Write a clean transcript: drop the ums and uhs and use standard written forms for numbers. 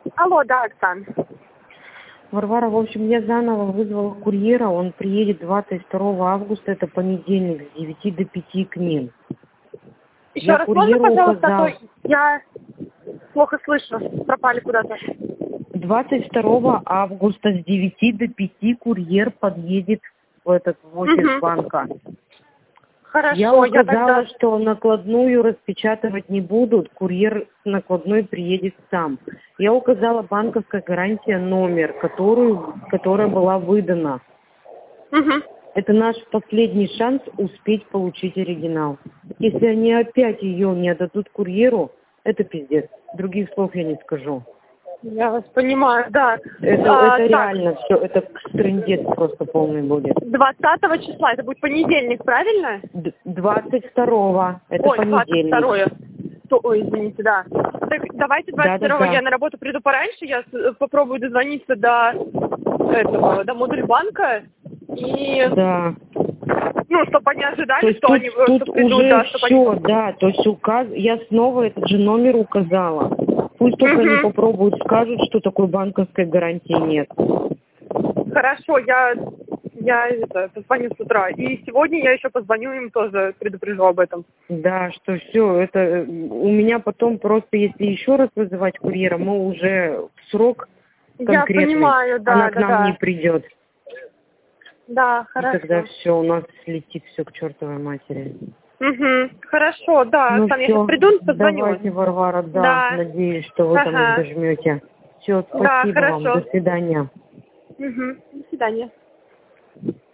Алло, да, Оксан. Варвара, в общем, я заново вызвала курьера, он приедет 22 августа, это понедельник, с 9 до 5 к ним. Еще раз, можно, курьеру пожалуйста, указал. а то я плохо слышу, пропали куда-то. 22 августа с 9 до 5 курьер подъедет в офис банка. Хорошо, Я указала, тогда... что накладную распечатывать не будут, курьер с накладной приедет сам. Я указала банковская гарантия номер, которая была выдана. Это наш последний шанс успеть получить оригинал. Если они опять ее не отдадут курьеру, это пиздец. Других слов я не скажу. Я вас понимаю, да. Это реально все, это трындец просто полный будет. 20 числа, это будет понедельник, правильно? 22-го, это понедельник. 22-е. Ой, извините, да. Так давайте 22-го я на работу приду пораньше, я попробую дозвониться до модульбанка и... Да. Ну, чтобы они ожидали, что тут, они тут придут, уже да, чтобы все, они... да, то есть я снова этот же номер указала. Пусть только они попробуют, скажут, что такой банковской гарантии нет. Хорошо, я позвоню с утра. И сегодня я еще позвоню им тоже, предупрежу об этом. Да, что все, это у меня потом просто, если еще раз вызывать курьера, мы уже в срок конкретный, я понимаю, да, она к нам не придет. Да, хорошо. И тогда все, у нас слетит все к чертовой матери. Хорошо, да, Ну Оксана, я сейчас приду, позвоню. Давайте, Варвара, да, надеюсь, что вы там их дожмете. Все, спасибо вам, до свидания. До свидания.